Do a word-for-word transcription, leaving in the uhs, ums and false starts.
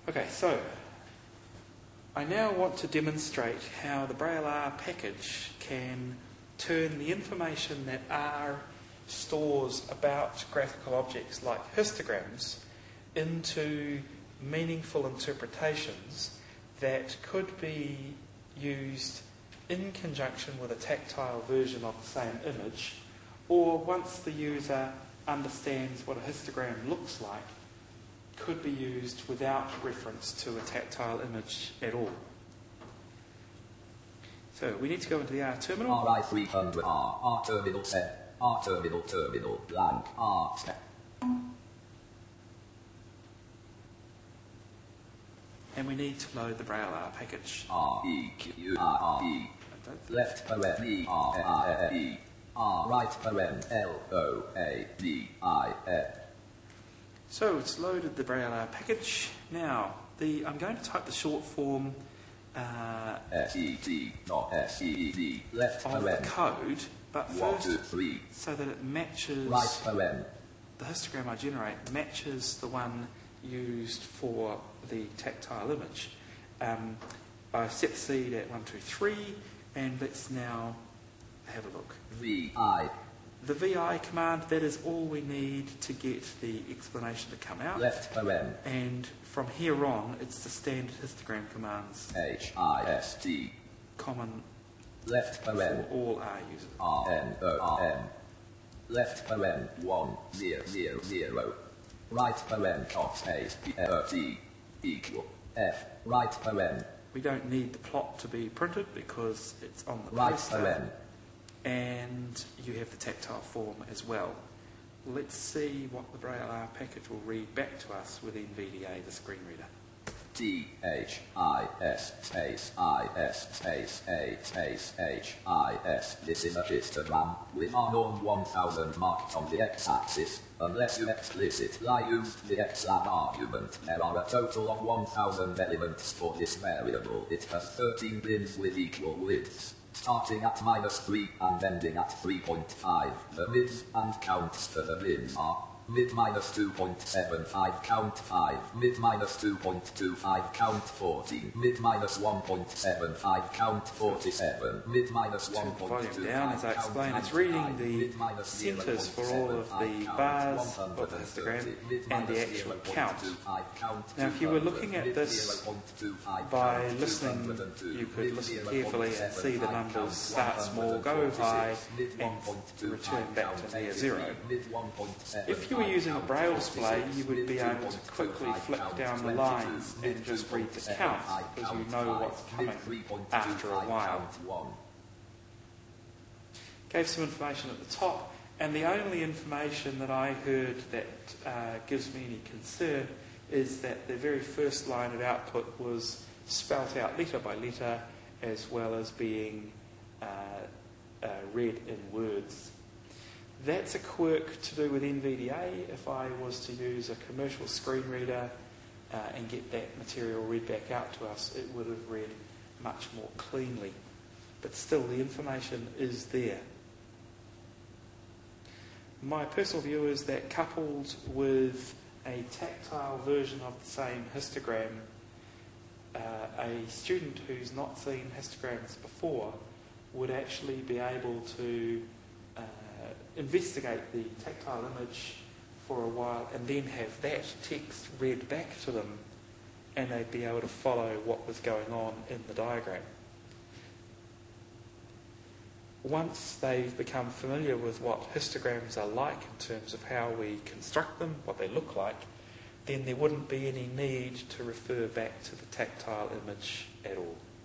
Okay, so I now want to demonstrate how the Braille R package can turn the information that R stores about graphical objects like histograms into meaningful interpretations that could be used in conjunction with a tactile version of the same image, or once the user understands what a histogram looks like, could be used without reference to a tactile image at all. So we need to go into the R terminal. R I three hundred R, R terminal set, R terminal terminal, blank, R set. And we need to load the Braille R package. R E Q R R E. Left paren E R R E. R right paren L O A D I F. So it's loaded the Braille R package. Now, the I'm going to type the short form uh, S E T not S E D. Left of paren. the code, but One, first, two, three. so that it matches Right paren. the histogram I generate matches the one used for the tactile image. Um, I set the seed at one, two, three, and let's now have a look. V I. The V I command, that is all we need to get the explanation to come out. Left paren. And from here on, it's the standard histogram commands, H I S T. common Left for paren. all R users. R N O R M. Left paren. One zero zero zero. Right paren. Of space P O T equal F. Right paren. We don't need the plot to be printed because it's on the Right poster, paren. and you have the tactile form as well. Let's see what the Braille R package will read back to us with N V D A, the screen reader. T H I S space I S space A space H I S. This is a histogram with R norm one thousand marked on the x-axis. Unless you explicitly used the xlab argument, there are a total of one thousand elements for this variable. It has thirteen bins with equal widths, starting at minus three and ending at three point five. The mids and counts for the bins are mid minus two point seven five, count five, mid minus two point two five, count fourteen, mid minus one point seven five, count forty-seven, mid minus one point two five, down as I explain, it's reading the centres for all of the bars of the histogram and the actual count. Now if you were looking at this by listening, you could listen carefully and see the numbers start small, go high, and return back to near zero. If you were using a Braille display, you would be able to quickly flick down the lines and just read the count because you know what's coming after a while. Gave some information at the top, and the only information that I heard that uh, gives me any concern is that the very first line of output was spelt out letter by letter as well as being uh, uh, read in words. That's a quirk to do with N V D A. If I was to use a commercial screen reader uh, and get that material read back out to us, it would have read much more cleanly. But still, the information is there. My personal view is that coupled with a tactile version of the same histogram, uh, a student who's not seen histograms before would actually be able to uh, investigate the tactile image for a while and then have that text read back to them, and they'd be able to follow what was going on in the diagram. Once they've become familiar with what histograms are like in terms of how we construct them, what they look like, then there wouldn't be any need to refer back to the tactile image at all.